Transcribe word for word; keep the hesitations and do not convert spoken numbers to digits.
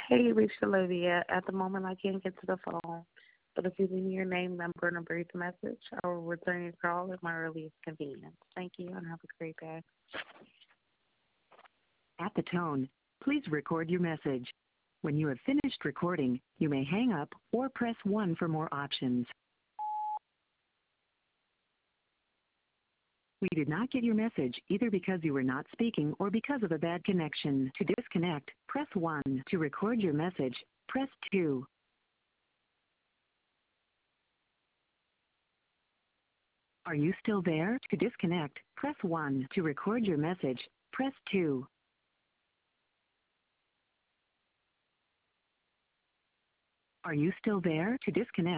Hey, Rich Olivia. At the moment, I can't get to the phone, but if you leave me your name, number, and a brief message, I will return your call at my earliest convenience. Thank you, and have a great day. At the tone, please record your message. When you have finished recording, you may hang up or press one for more options. We did not get your message either because you were not speaking or because of a bad connection. To disconnect, press one. To record your message, press two. Are you still there? To disconnect, press one. To record your message, press two. Are you still there? To disconnect,